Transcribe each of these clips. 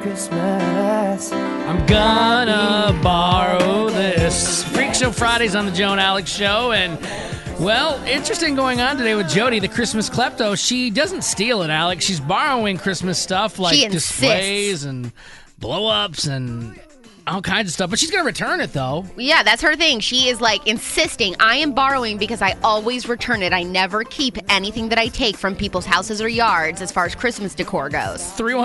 Christmas. I'm gonna borrow this. Freak Show Fridays on the Joe and Alex Show. And, well, interesting going on today with Jody, the Christmas klepto. She doesn't steal it, Alex. She's borrowing Christmas stuff like displays and blow-ups and all kinds of stuff. But she's going to return it, though. Yeah, that's her thing. She is, like, insisting, I am borrowing because I always return it. I never keep anything that I take from people's houses or yards as far as Christmas decor goes.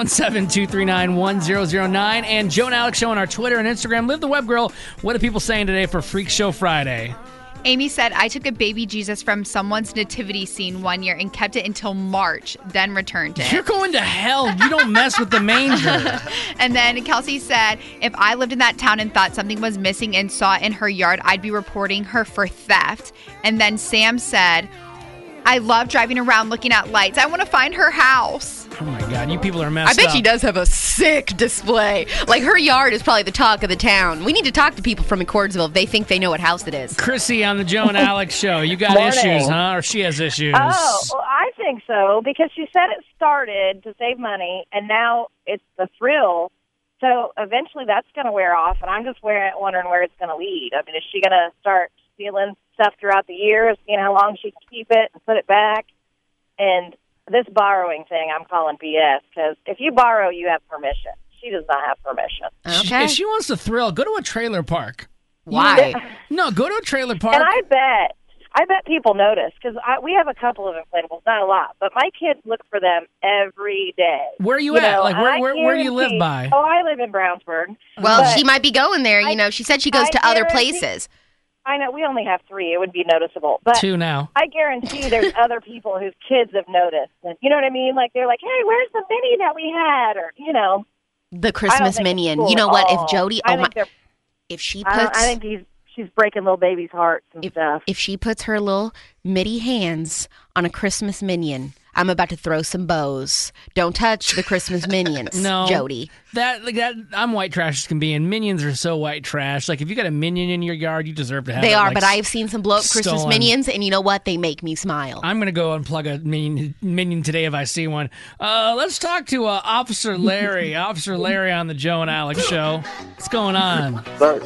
317-239-1009 and Joe and Alex Show on our Twitter and Instagram. Live the Web Girl. What are people saying today for Freak Show Friday? Amy said, I took a baby Jesus from someone's nativity scene one year and kept it until March, then returned it. You're going to hell. You don't mess with the manger. And then Kelsey said, if I lived in that town and thought something was missing and saw it in her yard, I'd be reporting her for theft. And then Sam said, I love driving around looking at lights. I want to find her house. Oh, my God. You people are messed up. I bet she does have a sick display. Like, her yard is probably the talk of the town. We need to talk to people from McCordsville if they think they know what house it is. Chrissy on the Joe and Alex Show. You got issues, huh? Or she has issues? Oh, well, I think so, because she said it started to save money, and now it's the thrill. So eventually that's going to wear off, and I'm just wondering where it's going to lead. I mean, is she going to start stealing stuff throughout the years, seeing how long she can keep it and put it back? And this borrowing thing, I'm calling BS, because if you borrow, you have permission. She does not have permission. Okay. If she wants to thrill, go to a trailer park. Why? No, go to a trailer park. And I bet people notice, because we have a couple of inflatables, not a lot, but my kids look for them every day. Where are you at? Like, where do you live by? Oh, I live in Brownsburg. Well, she might be going there. You know, she said she goes to other places. I know, we only have 3. It would be noticeable. But 2 now. I guarantee there's other people whose kids have noticed. And, you know what I mean? Like, they're like, hey, where's the mini that we had? Or, you know. The Christmas minion. Cool. You know what? If Jody, if she puts... I think she's breaking little babies' hearts and stuff. If she puts her little midi hands on a Christmas minion, I'm about to throw some bows. Don't touch the Christmas minions, no, Jody. That I'm white trash as can be, and minions are so white trash. Like, if you got a minion in your yard, you deserve to have it. They are, like, but I've seen some blow-up Christmas minions, and you know what? They make me smile. I'm going to go unplug a minion today if I see one. Let's talk to Officer Larry. Officer Larry on the Joe and Alex Show. What's going on?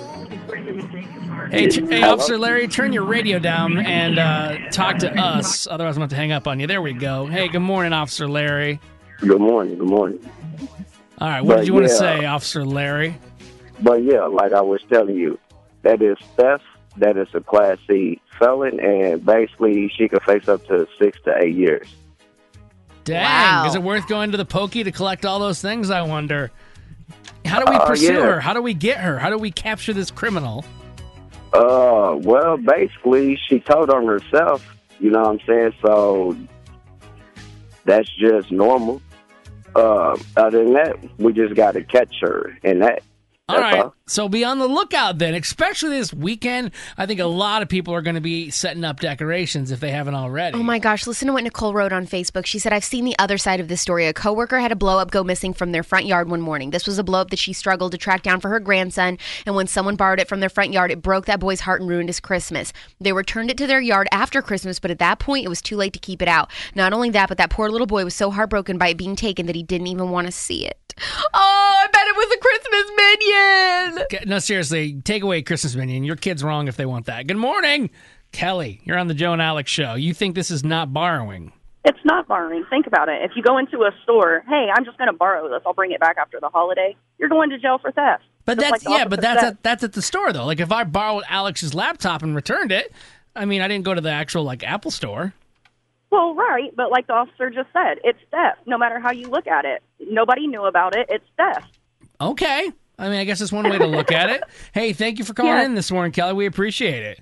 Hey, Officer Larry, turn your radio down and talk to us. Otherwise, I'm going to hang up on you. There we go. Hey, good morning, Officer Larry. Good morning. All right, what did you want to say, Officer Larry? But, yeah, like I was telling you, that is theft. That is a Class C felon, and basically she could face up to 6 to 8 years. Dang. Wow. Is it worth going to the pokey to collect all those things, I wonder? How do we pursue her? How do we get her? How do we capture this criminal? Well, basically, she told on herself, you know what I'm saying? So that's just normal. Other than that, we just got to catch her, and that's all right. So be on the lookout then, especially this weekend. I think a lot of people are going to be setting up decorations if they haven't already. Oh my gosh, listen to what Nicole wrote on Facebook. She said, I've seen the other side of this story. A coworker had a blow-up go missing from their front yard one morning. This was a blow-up that she struggled to track down for her grandson, and when someone borrowed it from their front yard, it broke that boy's heart and ruined his Christmas. They returned it to their yard after Christmas, but at that point, it was too late to keep it out. Not only that, but that poor little boy was so heartbroken by it being taken that he didn't even want to see it. Oh, I bet it was a Christmas minion. No, seriously, take away Christmas minion. Your kid's wrong if they want that. Good morning, Kelly. You're on the Joe and Alex Show. You think this is not borrowing? It's not borrowing. Think about it. If you go into a store, hey, I'm just going to borrow this. I'll bring it back after the holiday. You're going to jail for theft. But that's that's at the store though. Like, if I borrowed Alex's laptop and returned it, I mean, I didn't go to the actual like Apple store. Well, right, but like the officer just said, it's theft. No matter how you look at it, nobody knew about it. It's theft. Okay. I mean, I guess that's one way to look at it. Hey, thank you for calling in this morning, Kelly. We appreciate it.